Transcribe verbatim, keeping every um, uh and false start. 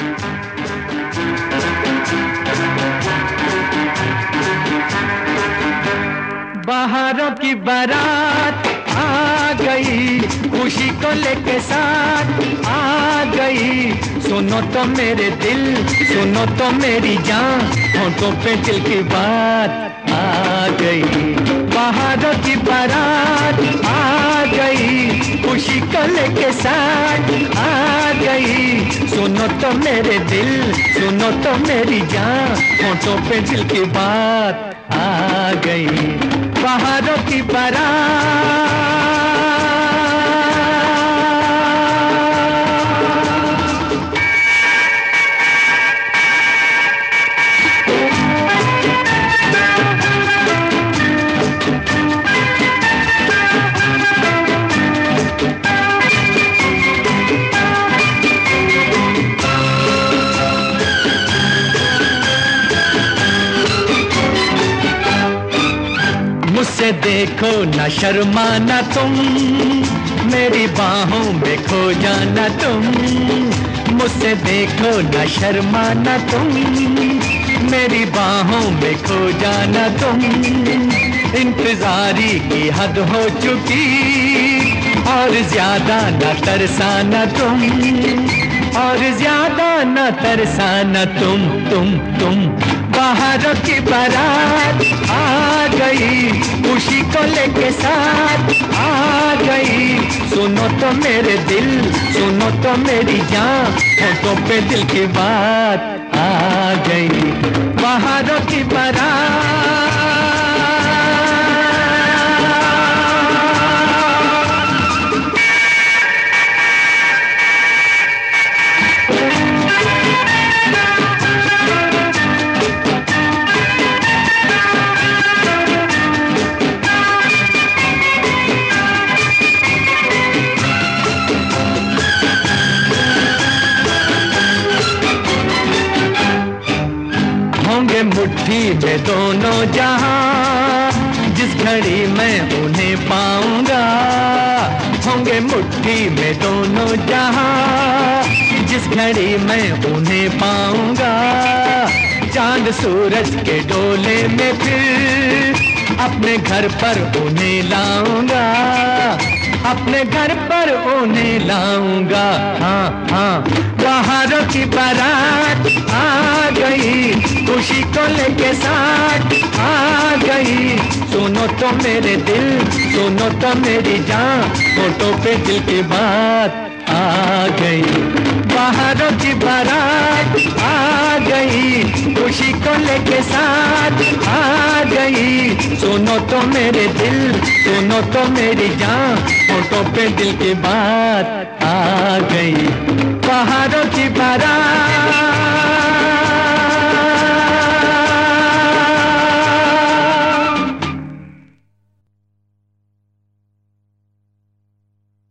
बहारों की बारात आ गई, खुशी को लेके साथ आ गई। सुनो तो मेरे दिल, सुनो तो मेरी जान, होठों पे दिल की बात आ गई। बहारों की बारात आ गई, खुशी को लेके साथ आ गई। सुनो तो मेरे दिल, सुनो तो मेरी जान, होठों पे दिल की बात आ गई। बहारों की बारात। मुझसे देखो न शर्माना तुम, मेरी बाहों में खो जाना तुम। मुझसे देखो न शर्माना तुम, मेरी बाहों में खो जाना तुम। इंतजारी की हद हो चुकी, और ज्यादा न तरसाना तुम, और ज्यादा न तरसाना तुम तुम तुम। बहारों की बारात आ गई, खुशी को लेके साथ आ गई। सुनो तो मेरे दिल, सुनो तो मेरी जान, होठों पे दिल की बात आ गई। बहारों की बारात। होंगे मुट्ठी में दोनों जहां, जिस घड़ी मैं उन्हें पाऊंगा। होंगे मुट्ठी में दोनों जहां, जिस घड़ी मैं उन्हें पाऊंगा। चांद सूरज के डोले में फिर अपने घर पर उन्हें लाऊंगा, अपने घर पर उन्हें लाऊंगा। हाँ हाँ। बहारों की बारात आ गई, खुशी को लेके साथ आ गई। सुनो तो मेरे दिल, सुनो तो मेरी जान, होठों पे दिल की बात आ गई। बहारों की बारात आ गई, खुशी को लेके साथ आ गई। सुनो तो मेरे दिल, सुनो तो मेरी जान, होठों पे दिल की बात